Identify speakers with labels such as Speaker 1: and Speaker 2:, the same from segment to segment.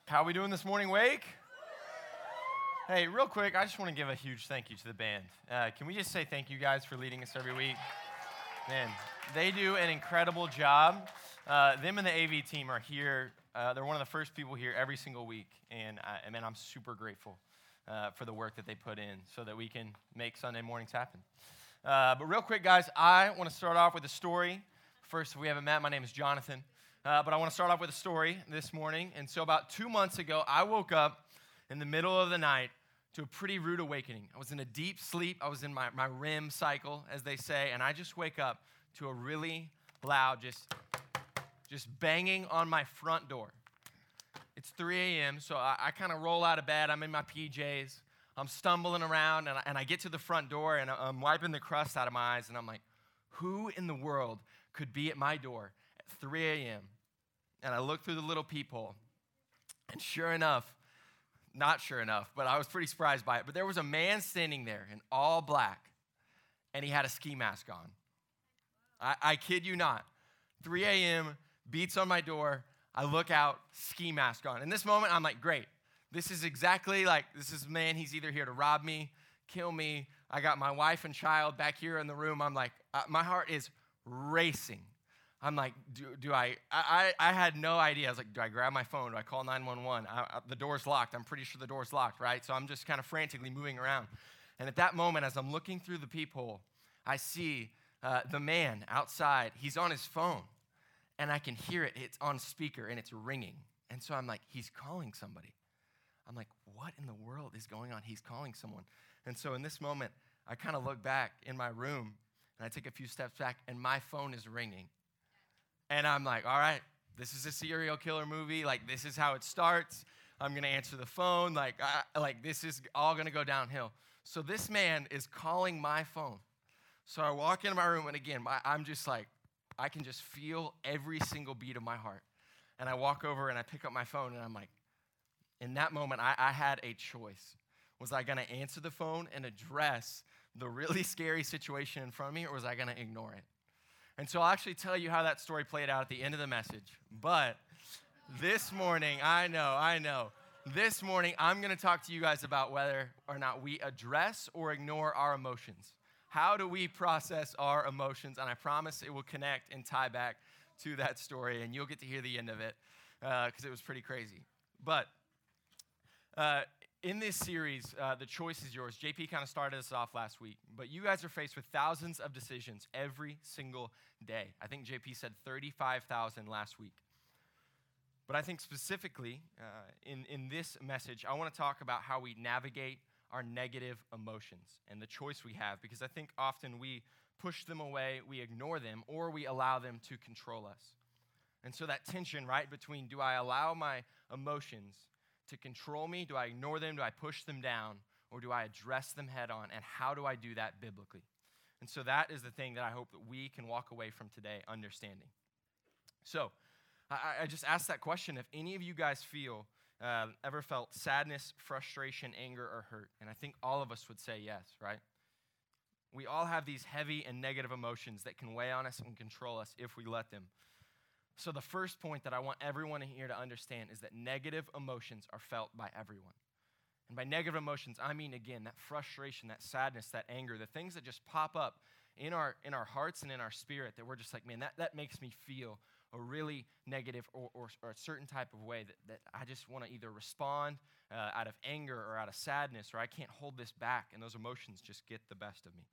Speaker 1: How are we doing this morning, Wake? Hey, real quick, I just want to give a huge thank you to the band. Can we just say thank you guys for leading us every week? Man, they do an incredible job. Them and the AV team are here. They're one of the first people here every single week, and I'm super grateful for the work that they put in so that we can make Sunday mornings happen. But real quick, guys, I want to start off with a story. First, if we haven't met, my name is Jonathan. But I want to start off with a story this morning. And so about 2 months ago, I woke up in the middle of the night to a pretty rude awakening. I was in a deep sleep. I was in my REM cycle, as they say, and I just wake up to a really loud just banging on my front door. It's 3 a.m., so I kind of roll out of bed. I'm in my PJs. I'm stumbling around, and I get to the front door, and I'm wiping the crust out of my eyes, and I'm like, who in the world could be at my door at 3 a.m.? And I look through the little peephole, and sure enough, not sure enough, but I was pretty surprised by it, but there was a man standing there in all black, and he had a ski mask on. I kid you not. 3 a.m., beats on my door, I look out, ski mask on. In this moment, I'm like, great. This is exactly like, this is man, he's either here to rob me, kill me. I got my wife and child back here in the room. I'm like, my heart is racing. I'm like, I had no idea. I was like, do I grab my phone? Do I call 911? The door's locked. I'm pretty sure the door's locked, right? So I'm just kind of frantically moving around. And at that moment, as I'm looking through the peephole, I see the man outside. He's on his phone, and I can hear it. It's on speaker, and it's ringing. And so I'm like, he's calling somebody. I'm like, what in the world is going on? He's calling someone. And so in this moment, I kind of look back in my room, and I take a few steps back, and my phone is ringing. And I'm like, all right, this is a serial killer movie. Like, this is how it starts. I'm going to answer the phone. Like this is all going to go downhill. So this man is calling my phone. So I walk into my room, and again, I'm just like, I can just feel every single beat of my heart. And I walk over, and I pick up my phone, and I'm like, in that moment, I had a choice. Was I going to answer the phone and address the really scary situation in front of me, or was I going to ignore it? And so I'll actually tell you how that story played out at the end of the message. But this morning, I know. This morning, I'm going to talk to you guys about whether or not we address or ignore our emotions. How do we process our emotions? And I promise it will connect and tie back to that story, and you'll get to hear the end of it because it was pretty crazy. But in this series, The Choice is Yours, JP kind of started us off last week, but you guys are faced with thousands of decisions every single day. I think JP said 35,000 last week. But I think specifically in this message, I want to talk about how we navigate our negative emotions and the choice we have, because I think often we push them away, we ignore them, or we allow them to control us. And so that tension, right, between do I allow my emotions to control me? Do I ignore them? Do I push them down? Or do I address them head on? And how do I do that biblically? And so that is the thing that I hope that we can walk away from today understanding. So I just asked that question. If any of you guys ever felt sadness, frustration, anger, or hurt? And I think all of us would say yes, right? We all have these heavy and negative emotions that can weigh on us and control us if we let them. So the first point that I want everyone here to understand is that negative emotions are felt by everyone. And by negative emotions, I mean, again, that frustration, that sadness, that anger, the things that just pop up in our hearts and in our spirit that we're just like, man, that makes me feel a really negative or a certain type of way that I just want to either respond out of anger or out of sadness, or I can't hold this back, and those emotions just get the best of me.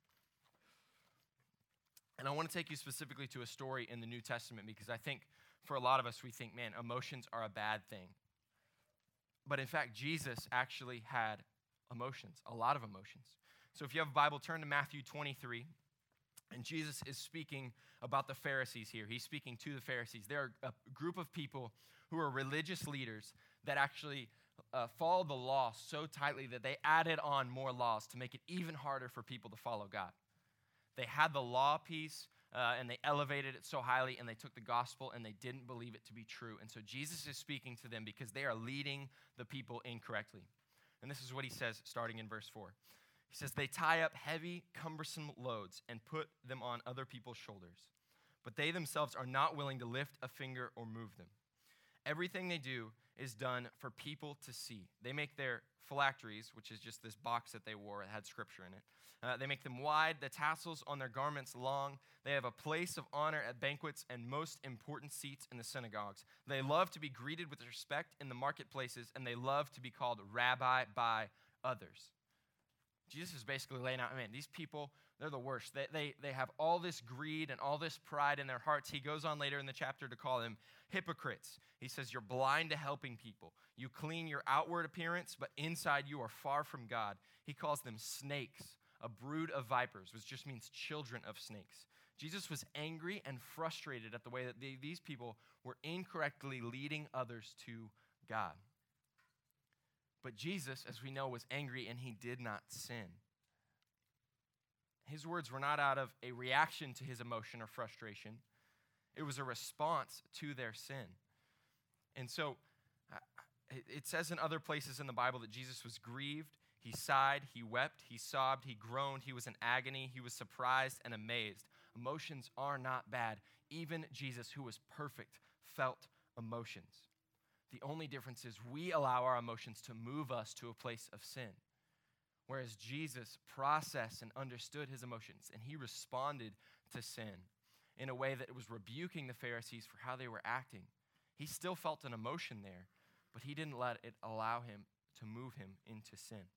Speaker 1: And I want to take you specifically to a story in the New Testament, because I think for a lot of us, we think, man, emotions are a bad thing. But in fact, Jesus actually had emotions, a lot of emotions. So if you have a Bible, turn to Matthew 23. And Jesus is speaking about the Pharisees here. He's speaking to the Pharisees. They're a group of people who are religious leaders that actually follow the law so tightly that they added on more laws to make it even harder for people to follow God. They had the law piece, and they elevated it so highly, and they took the gospel, and they didn't believe it to be true. And so Jesus is speaking to them because they are leading the people incorrectly. And this is what he says, starting in verse 4. He says, they tie up heavy, cumbersome loads and put them on other people's shoulders, but they themselves are not willing to lift a finger or move them. Everything they do is done for people to see. They make their phylacteries, which is just this box that they wore that had scripture in it. They make them wide, the tassels on their garments long. They have a place of honor at banquets and most important seats in the synagogues. They love to be greeted with respect in the marketplaces, and they love to be called rabbi by others. Jesus is basically laying out, man, these people, they're the worst. They have all this greed and all this pride in their hearts. He goes on later in the chapter to call them hypocrites. He says, you're blind to helping people. You clean your outward appearance, but inside you are far from God. He calls them snakes, a brood of vipers, which just means children of snakes. Jesus was angry and frustrated at the way that these people were incorrectly leading others to God. But Jesus, as we know, was angry and he did not sin. His words were not out of a reaction to his emotion or frustration. It was a response to their sin. And so it says in other places in the Bible that Jesus was grieved, he sighed, he wept, he sobbed, he groaned, he was in agony, he was surprised and amazed. Emotions are not bad. Even Jesus, who was perfect, felt emotions. The only difference is we allow our emotions to move us to a place of sin. Whereas Jesus processed and understood his emotions, and he responded to sin in a way that was rebuking the Pharisees for how they were acting. He still felt an emotion there, but he didn't let it allow him to move him into sin.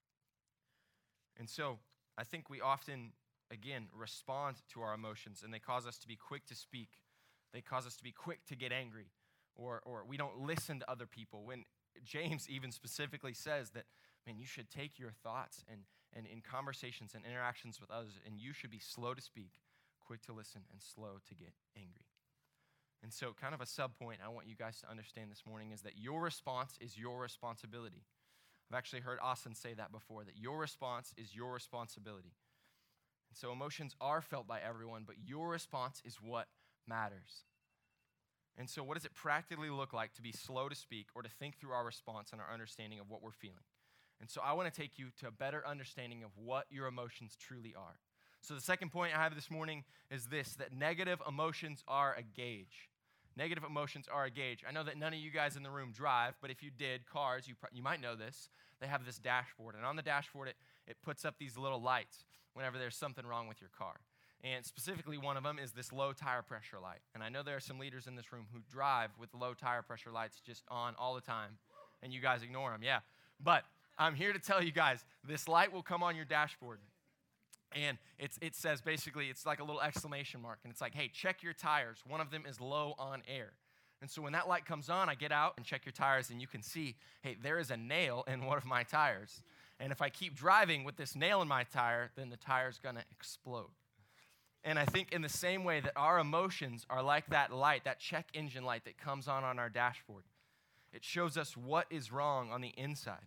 Speaker 1: And so I think we often, again, respond to our emotions, and they cause us to be quick to speak. They cause us to be quick to get angry, or we don't listen to other people. When James even specifically says that, man, you should take your thoughts and in conversations and interactions with others, and you should be slow to speak, quick to listen, and slow to get angry. And so kind of a sub-point I want you guys to understand this morning is that your response is your responsibility. I've actually heard Austin say that before, that your response is your responsibility. And so emotions are felt by everyone, but your response is what matters. And so what does it practically look like to be slow to speak or to think through our response and our understanding of what we're feeling? And so I want to take you to a better understanding of what your emotions truly are. So the second point I have this morning is this, that negative emotions are a gauge. Negative emotions are a gauge. I know that none of you guys in the room drive, but if you did, cars, you might know this. They have this dashboard, and on the dashboard, it puts up these little lights whenever there's something wrong with your car. And specifically, one of them is this low tire pressure light. And I know there are some leaders in this room who drive with low tire pressure lights just on all the time, and you guys ignore them, yeah. But I'm here to tell you guys, this light will come on your dashboard. And it says basically, it's like a little exclamation mark. And it's like, hey, check your tires. One of them is low on air. And so when that light comes on, I get out and check your tires, and you can see, hey, there is a nail in one of my tires. And if I keep driving with this nail in my tire, then the tire's going to explode. And I think in the same way that our emotions are like that light, that check engine light that comes on our dashboard. It shows us what is wrong on the inside.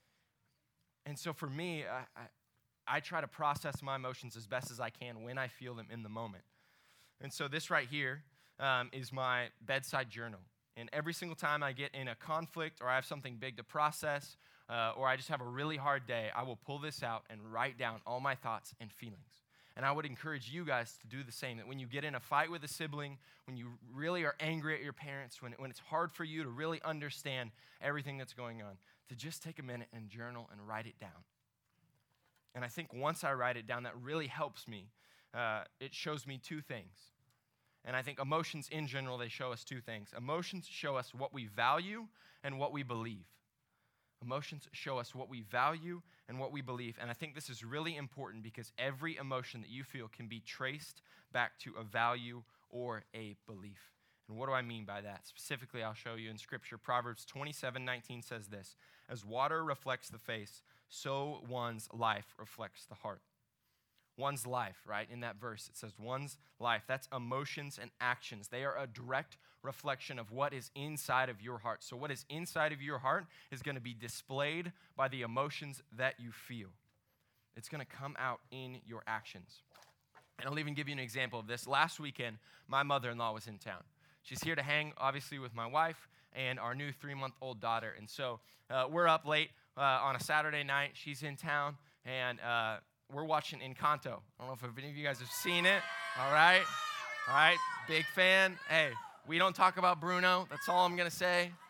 Speaker 1: And so for me, I try to process my emotions as best as I can when I feel them in the moment. And so this right here is my bedside journal. And every single time I get in a conflict or I have something big to process or I just have a really hard day, I will pull this out and write down all my thoughts and feelings. And I would encourage you guys to do the same, that when you get in a fight with a sibling, when you really are angry at your parents, when it's hard for you to really understand everything that's going on, to just take a minute and journal and write it down. And I think once I write it down, that really helps me. It shows me two things. And I think emotions in general, they show us two things. Emotions show us what we value and what we believe. Emotions show us what we value and what we believe. And I think this is really important because every emotion that you feel can be traced back to a value or a belief. And what do I mean by that? Specifically, I'll show you in Scripture. Proverbs 27:19 says this, as water reflects the face, so one's life reflects the heart. One's life, right? In that verse, it says one's life. That's emotions and actions. They are a direct reflection of what is inside of your heart. So what is inside of your heart is going to be displayed by the emotions that you feel. It's going to come out in your actions. And I'll even give you an example of this. Last weekend, my mother-in-law was in town. She's here to hang, obviously, with my wife and our new 3-month-old daughter. And so we're up late on a Saturday night. She's in town, and we're watching Encanto. I don't know if any of you guys have seen it. All right, big fan. Hey, we don't talk about Bruno. That's all I'm going to say.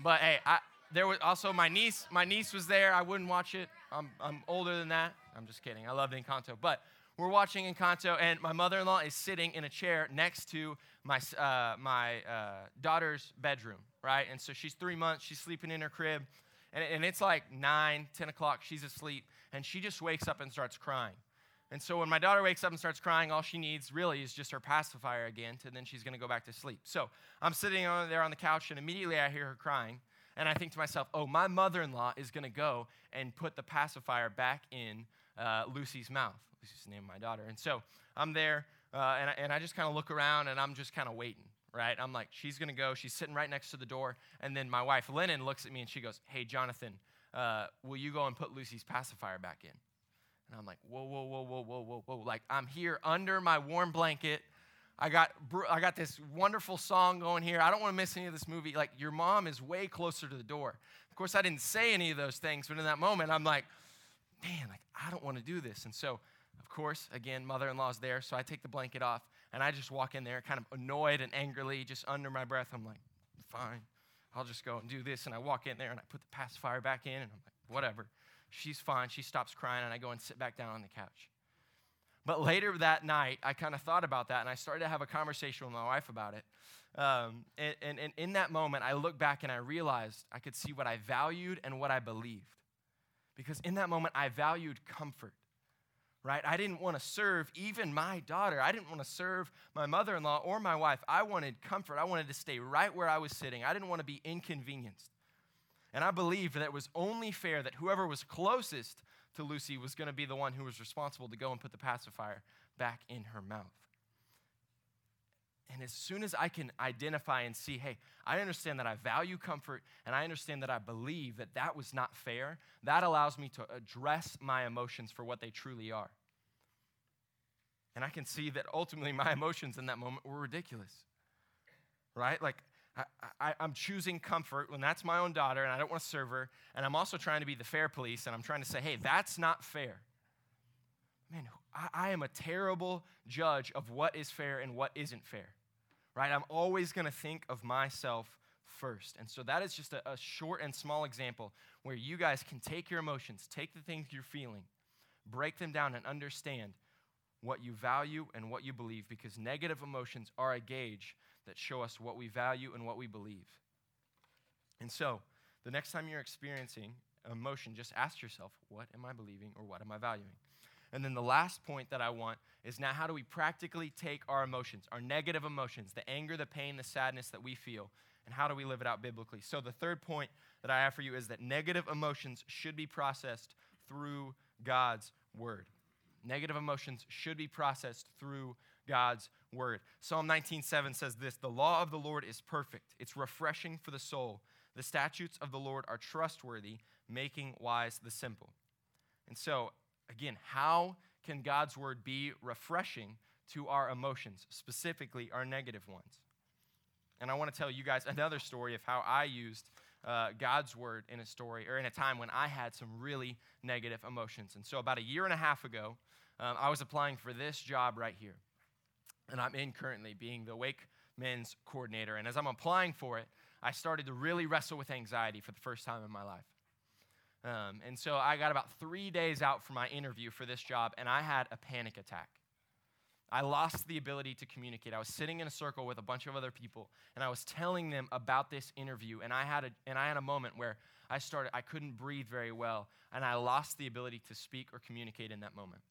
Speaker 1: But hey, there was also my niece. My niece was there. I wouldn't watch it. I'm older than that. I'm just kidding. I loved Encanto. But we're watching Encanto, and my mother-in-law is sitting in a chair next to my daughter's bedroom, right? And so she's 3 months. She's sleeping in her crib. And it's like 9, 10 o'clock. She's asleep. And she just wakes up and starts crying. And so when my daughter wakes up and starts crying, all she needs really is just her pacifier again, and then she's going to go back to sleep. So I'm sitting there on the couch, and immediately I hear her crying. And I think to myself, oh, my mother-in-law is going to go and put the pacifier back in Lucy's mouth. Lucy's the name of my daughter. And so I'm there, and I just kind of look around, and I'm just kind of waiting, right? I'm like, she's going to go. She's sitting right next to the door. And then my wife, Lennon, looks at me, and she goes, hey, Jonathan, will you go and put Lucy's pacifier back in? And I'm like, whoa. Like, I'm here under my warm blanket. I got this wonderful song going here. I don't want to miss any of this movie. Like, your mom is way closer to the door. Of course, I didn't say any of those things, but in that moment, I'm like, man, like, I don't want to do this. And so, of course, again, mother-in-law's there, so I take the blanket off, and I just walk in there kind of annoyed and angrily, just under my breath. I'm like, fine, I'll just go and do this. And I walk in there, and I put the pacifier back in, and I'm like, whatever. She's fine. She stops crying, and I go and sit back down on the couch. But later that night, I kind of thought about that, and I started to have a conversation with my wife about it. And in that moment, I looked back, and I realized I could see what I valued and what I believed. Because in that moment, I valued comfort, right? I didn't want to serve even my daughter. I didn't want to serve my mother-in-law or my wife. I wanted comfort. I wanted to stay right where I was sitting. I didn't want to be inconvenienced. And I believed that it was only fair that whoever was closest to Lucy was going to be the one who was responsible to go and put the pacifier back in her mouth. And as soon as I can identify and see, hey, I understand that I value comfort, and I understand that I believe that that was not fair, that allows me to address my emotions for what they truly are. And I can see that ultimately my emotions in that moment were ridiculous, right? Like, I'm choosing comfort when that's my own daughter and I don't want to serve her, and I'm also trying to be the fair police, and I'm trying to say, hey, that's not fair. Man, I am a terrible judge of what is fair and what isn't fair, right? I'm always going to think of myself first. And so that is just a short and small example where you guys can take your emotions, take the things you're feeling, break them down, and understand what you value and what you believe, because negative emotions are a gauge that show us what we value and what we believe. And so, the next time you're experiencing emotion, just ask yourself, what am I believing or what am I valuing? And then the last point that I want is, now how do we practically take our emotions, our negative emotions, the anger, the pain, the sadness that we feel, and how do we live it out biblically? So the third point that I have for you is that negative emotions should be processed through God's word. Negative emotions should be processed through God's word. Psalm 19:7 says this: the law of the Lord is perfect. It's refreshing for the soul. The statutes of the Lord are trustworthy, making wise the simple. And so, again, how can God's word be refreshing to our emotions, specifically our negative ones? And I want to tell you guys another story of how I used God's word in a story, or in a time when I had some really negative emotions. And so about a year and a half ago, I was applying for this job right here. And I'm in currently being the Wake Men's coordinator. And as I'm applying for it, I started to really wrestle with anxiety for the first time in my life. And so I got about 3 days out from my interview for this job, and I had a panic attack. I lost the ability to communicate. I was sitting in a circle with a bunch of other people, and I was telling them about this interview, and I had a moment where I couldn't breathe very well, and I lost the ability to speak or communicate in that moment.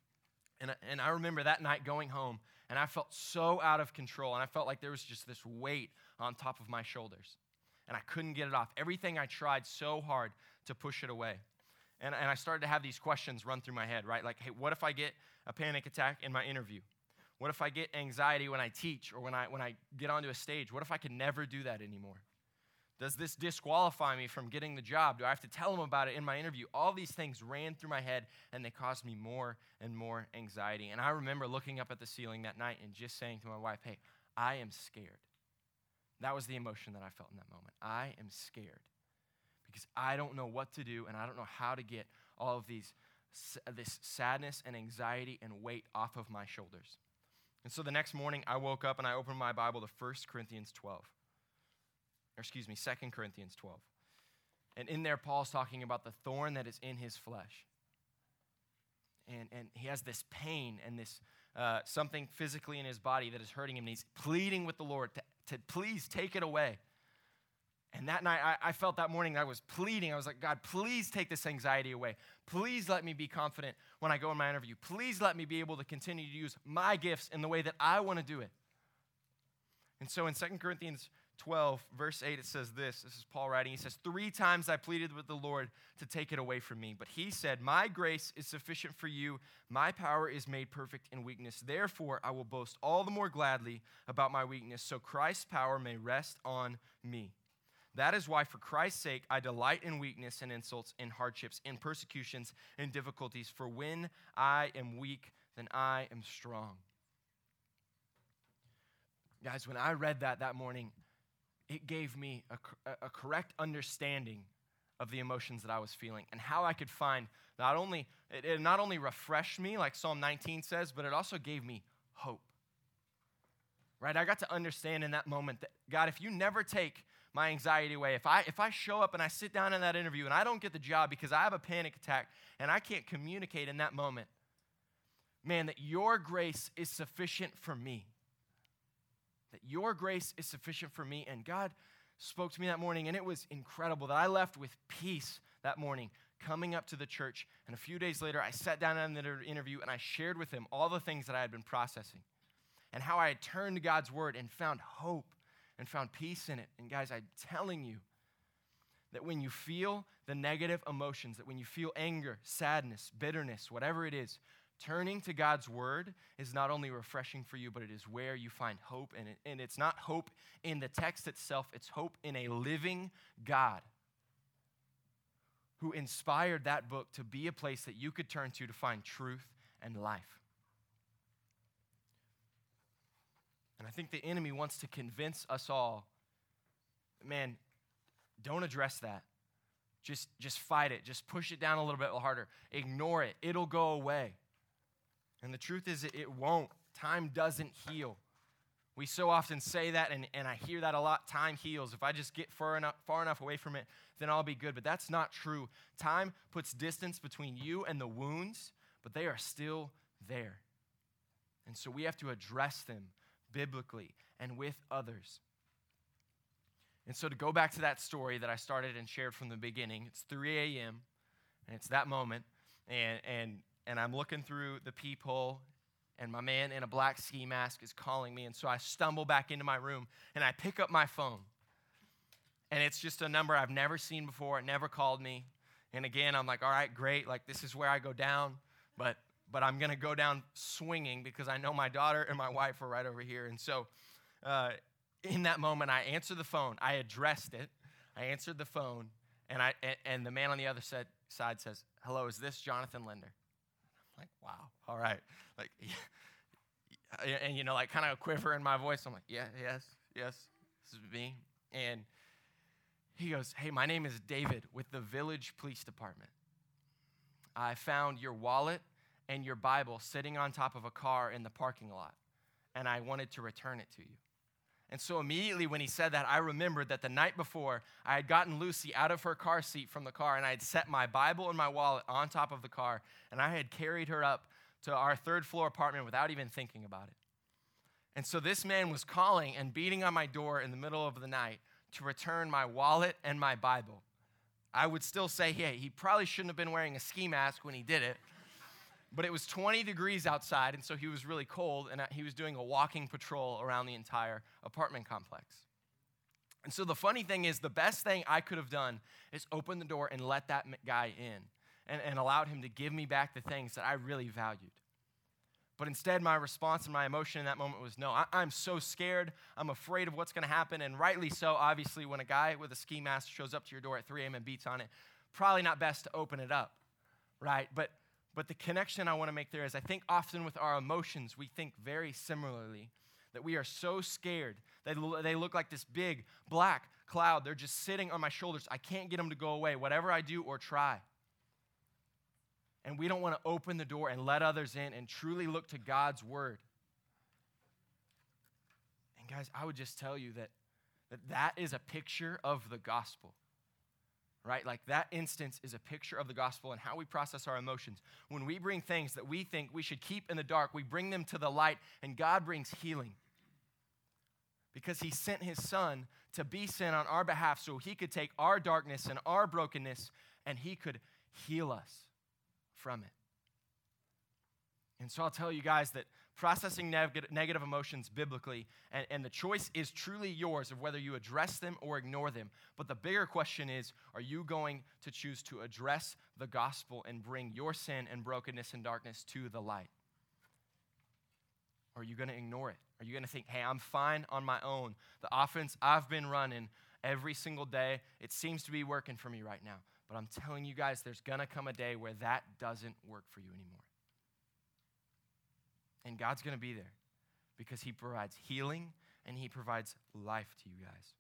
Speaker 1: And I remember that night going home, and I felt so out of control, and I felt like there was just this weight on top of my shoulders, and I couldn't get it off. Everything I tried so hard to push it away. And I started to have these questions run through my head, right? Like, hey, what if I get a panic attack in my interview? What if I get anxiety when I teach or when I get onto a stage? What if I can never do that anymore? Does this disqualify me from getting the job? Do I have to tell them about it in my interview? All these things ran through my head, and they caused me more and more anxiety. And I remember looking up at the ceiling that night and just saying to my wife, hey, I am scared. That was the emotion that I felt in that moment. I am scared because I don't know what to do, and I don't know how to get all of this sadness and anxiety and weight off of my shoulders. And so the next morning, I woke up and I opened my Bible to 1 Corinthians 12. 2 Corinthians 12. And in there, Paul's talking about the thorn that is in his flesh. And he has this pain and this something physically in his body that is hurting him. And he's pleading with the Lord to please take it away. And that night, I felt that morning I was pleading. I was like, God, please take this anxiety away. Please let me be confident when I go in my interview. Please let me be able to continue to use my gifts in the way that I want to do it. And so in 2 Corinthians 12, verse 8, it says this. This is Paul writing. He says, 3 times I pleaded with the Lord to take it away from me. But he said, my grace is sufficient for you. My power is made perfect in weakness. Therefore, I will boast all the more gladly about my weakness, so Christ's power may rest on me. That is why, for Christ's sake, I delight in weakness and insults, in hardships, in persecutions, in difficulties. For when I am weak, then I am strong. Guys, when I read that morning, it gave me a correct understanding of the emotions that I was feeling and how I could find it not only refreshed me, like Psalm 19 says, but it also gave me hope. Right? I got to understand in that moment that, God, if you never take my anxiety away, if I show up and I sit down in that interview and I don't get the job because I have a panic attack and I can't communicate in that moment, man, that your grace is sufficient for me. That your grace is sufficient for me. And God spoke to me that morning, and it was incredible that I left with peace that morning coming up to the church. And a few days later, I sat down in the interview and I shared with him all the things that I had been processing and how I had turned to God's word and found hope and found peace in it. And guys, I'm telling you that when you feel the negative emotions, that when you feel anger, sadness, bitterness, whatever it is, turning to God's word is not only refreshing for you, but it is where you find hope in it. And it's not hope in the text itself, it's hope in a living God who inspired that book to be a place that you could turn to find truth and life. And I think the enemy wants to convince us all, man, don't address that. Just fight it. Just push it down a little bit harder. Ignore it. It'll go away. And the truth is it won't. Time doesn't heal. We so often say that, and I hear that a lot. Time heals. If I just get far enough away from it, then I'll be good. But that's not true. Time puts distance between you and the wounds, but they are still there. And so we have to address them biblically and with others. And so to go back to that story that I started and shared from the beginning, it's 3 a.m., and it's that moment, and I'm looking through the peephole, and my man in a black ski mask is calling me, and so I stumble back into my room, and I pick up my phone, and it's just a number I've never seen before. It never called me, and again, I'm like, all right, great, like this is where I go down, but I'm going to go down swinging because I know my daughter and my wife are right over here. And so in that moment, I answered the phone. I addressed it. I answered the phone, and the man on the other side says, hello, is this Jonathan Linder? I'm like, wow, all right. Like, and you know, like kind of a quiver in my voice. I'm like, yes, this is me. And he goes, hey, my name is David with the Village Police Department. I found your wallet and your Bible sitting on top of a car in the parking lot, and I wanted to return it to you. And so immediately when he said that, I remembered that the night before, I had gotten Lucy out of her car seat from the car, and I had set my Bible and my wallet on top of the car, and I had carried her up to our 3rd floor apartment without even thinking about it. And so this man was calling and beating on my door in the middle of the night to return my wallet and my Bible. I would still say, hey, he probably shouldn't have been wearing a ski mask when he did it. But it was 20 degrees outside, and so he was really cold, and he was doing a walking patrol around the entire apartment complex. And so the funny thing is, the best thing I could have done is open the door and let that guy in and allowed him to give me back the things that I really valued. But instead, my response and my emotion in that moment was, no, I'm so scared. I'm afraid of what's going to happen, and rightly so. Obviously, when a guy with a ski mask shows up to your door at 3 a.m. and beats on it, probably not best to open it up, right? But the connection I want to make there is I think often with our emotions, we think very similarly, that we are so scared that they look like this big black cloud. They're just sitting on my shoulders. I can't get them to go away, whatever I do or try. And we don't want to open the door and let others in and truly look to God's word. And guys, I would just tell you that That is a picture of the gospel, right? Like that instance is a picture of the gospel and how we process our emotions. When we bring things that we think we should keep in the dark, we bring them to the light, and God brings healing. Because he sent his son to be sin on our behalf so he could take our darkness and our brokenness and he could heal us from it. And so I'll tell you guys that processing negative emotions biblically, and the choice is truly yours of whether you address them or ignore them. But the bigger question is, are you going to choose to address the gospel and bring your sin and brokenness and darkness to the light? Or are you going to ignore it? Are you going to think, hey, I'm fine on my own. The offense I've been running every single day, it seems to be working for me right now. But I'm telling you guys, there's going to come a day where that doesn't work for you anymore. And God's going to be there because he provides healing and he provides life to you guys.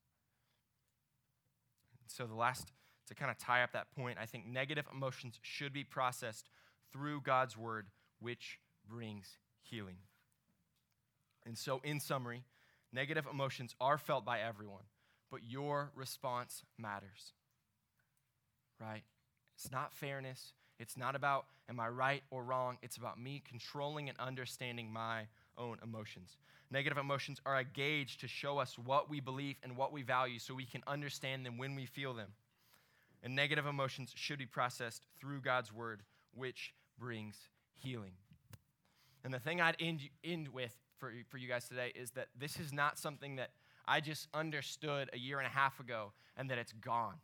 Speaker 1: So to kind of tie up that point, I think negative emotions should be processed through God's word, which brings healing. And so in summary, negative emotions are felt by everyone, but your response matters, right? It's not fairness. It's not about, am I right or wrong? It's about me controlling and understanding my own emotions. Negative emotions are a gauge to show us what we believe and what we value so we can understand them when we feel them. And negative emotions should be processed through God's word, which brings healing. And the thing I'd end with for you guys today is that this is not something that I just understood a year and a half ago and that it's gone.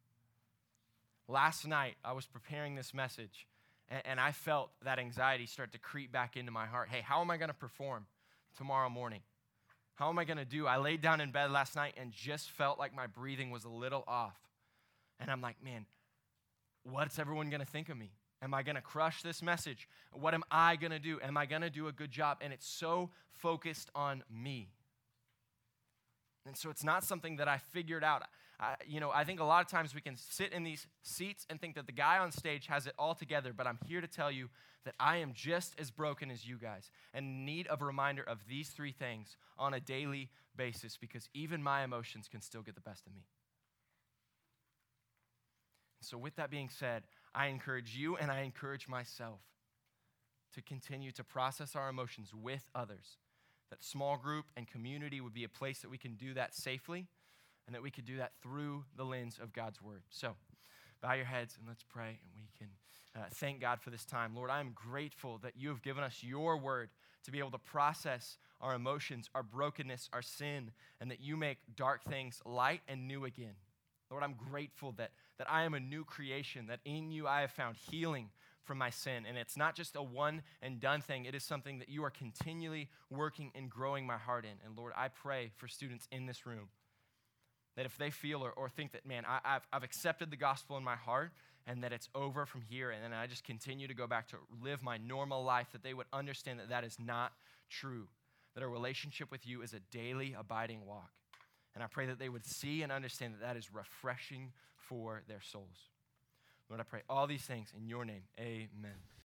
Speaker 1: Last night, I was preparing this message, and I felt that anxiety start to creep back into my heart. Hey, how am I going to perform tomorrow morning? How am I going to do? I laid down in bed last night and just felt like my breathing was a little off. And I'm like, man, what's everyone going to think of me? Am I going to crush this message? What am I going to do? Am I going to do a good job? And it's so focused on me. And so it's not something that I figured out. I think a lot of times we can sit in these seats and think that the guy on stage has it all together, but I'm here to tell you that I am just as broken as you guys and in need of a reminder of these three things on a daily basis because even my emotions can still get the best of me. So with that being said, I encourage you and I encourage myself to continue to process our emotions with others. That small group and community would be a place that we can do that safely and that we could do that through the lens of God's word. So bow your heads and let's pray and we can thank God for this time. Lord, I'm grateful that you have given us your word to be able to process our emotions, our brokenness, our sin, and that you make dark things light and new again. Lord, I'm grateful that I am a new creation, that in you I have found healing from my sin. And it's not just a one and done thing. It is something that you are continually working and growing my heart in. And Lord, I pray for students in this room that if they feel or think that, man, I've accepted the gospel in my heart and that it's over from here and then I just continue to go back to live my normal life, that they would understand that that is not true, that a relationship with you is a daily abiding walk. And I pray that they would see and understand that that is refreshing for their souls. Lord, I pray all these things in your name. Amen.